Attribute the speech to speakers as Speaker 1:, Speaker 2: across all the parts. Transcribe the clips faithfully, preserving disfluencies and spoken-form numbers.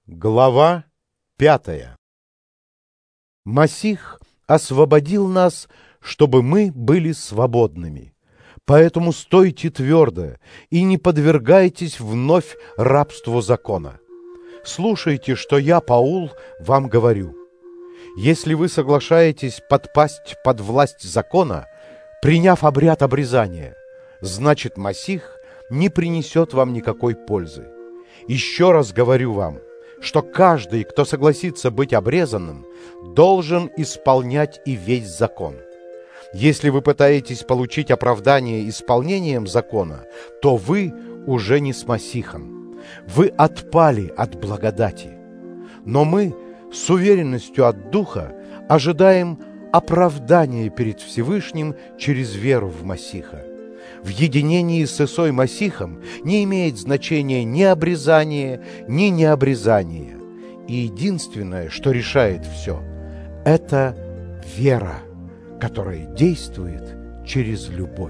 Speaker 1: Глава пятая. Масих освободил нас, чтобы мы были свободными. Поэтому стойте твердо и не подвергайтесь вновь рабству закона. Слушайте, что я, Паул, вам говорю. Если вы соглашаетесь подпасть под власть закона, приняв обряд обрезания, значит, Масих не принесет вам никакой пользы. Еще раз говорю вам, что каждый, кто согласится быть обрезанным, должен исполнять и весь закон. Если вы пытаетесь получить оправдание исполнением закона, то вы уже не с Масихом. Вы отпали от благодати. Но мы с уверенностью от Духа ожидаем оправдания перед Всевышним через веру в Масиха. В единении с Исой Масихом не имеет значения ни обрезание, ни необрезание. И единственное, что решает все, это вера, которая действует через любовь.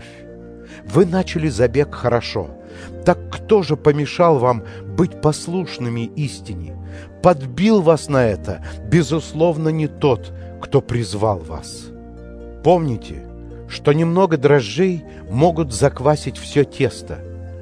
Speaker 1: Вы начали забег хорошо. Так кто же помешал вам быть послушными истине? Подбил вас на это, безусловно, не тот, кто призвал вас. Помните, что немного дрожжей могут заквасить все тесто.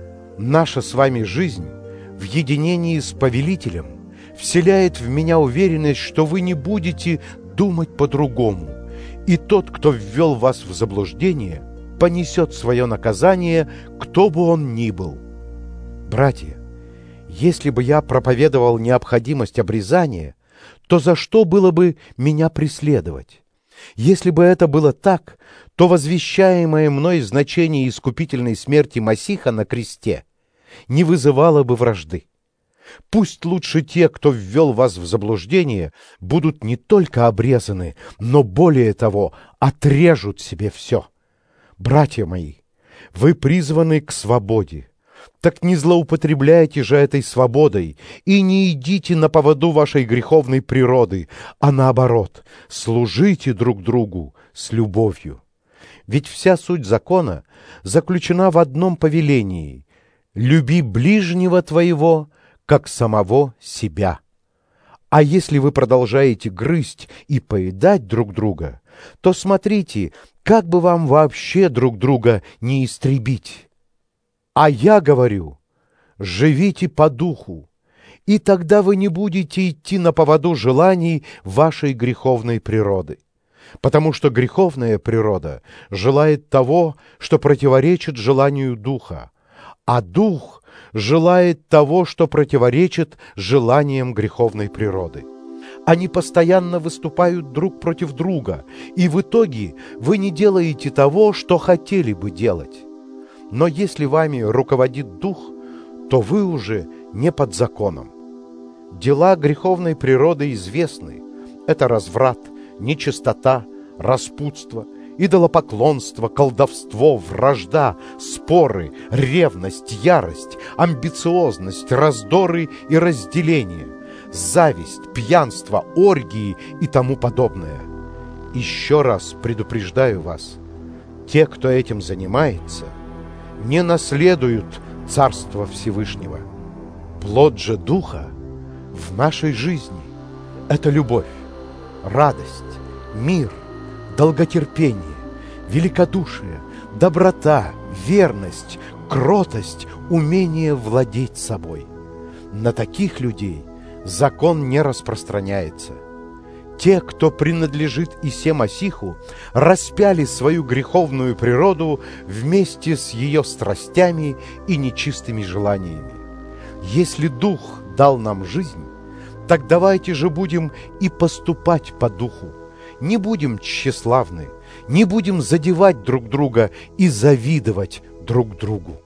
Speaker 1: Наша с вами жизнь в единении с повелителем вселяет в меня уверенность, что вы не будете думать по-другому, и тот, кто ввел вас в заблуждение, понесет свое наказание, кто бы он ни был. Братья, если бы я проповедовал необходимость обрезания, то за что было бы меня преследовать? Если бы это было так, то возвещаемое мной значение искупительной смерти Масиха на кресте не вызывало бы вражды. Пусть лучше те, кто ввел вас в заблуждение, будут не только обрезаны, но более того, отрежут себе все. Братья мои, вы призваны к свободе. Так не злоупотребляйте же этой свободой и не идите на поводу вашей греховной природы, а наоборот, служите друг другу с любовью. Ведь вся суть закона заключена в одном повелении: люби ближнего твоего, как самого себя. А если вы продолжаете грызть и поедать друг друга, то смотрите, как бы вам вообще друг друга не истребить. А я говорю, живите по духу, и тогда вы не будете идти на поводу желаний вашей греховной природы. Потому что греховная природа желает того, что противоречит желанию духа, а дух желает того, что противоречит желаниям греховной природы. Они постоянно выступают друг против друга, и в итоге вы не делаете того, что хотели бы делать. Но если вами руководит Дух, то вы уже не под законом. Дела греховной природы известны. Это разврат, нечистота, распутство, идолопоклонство, колдовство, вражда, споры, ревность, ярость, амбициозность, раздоры и разделение, зависть, пьянство, оргии и тому подобное. Еще раз предупреждаю вас, те, кто этим занимается, не наследуют Царство Всевышнего. Плод же Духа в нашей жизни – это любовь, радость, мир, долготерпение, великодушие, доброта, верность, кротость, умение владеть собой. На таких людей закон не распространяется. Те, кто принадлежит Исе Масиху, распяли свою греховную природу вместе с ее страстями и нечистыми желаниями. Если Дух дал нам жизнь, так давайте же будем и поступать по Духу. Не будем тщеславны, не будем задевать друг друга и завидовать друг другу.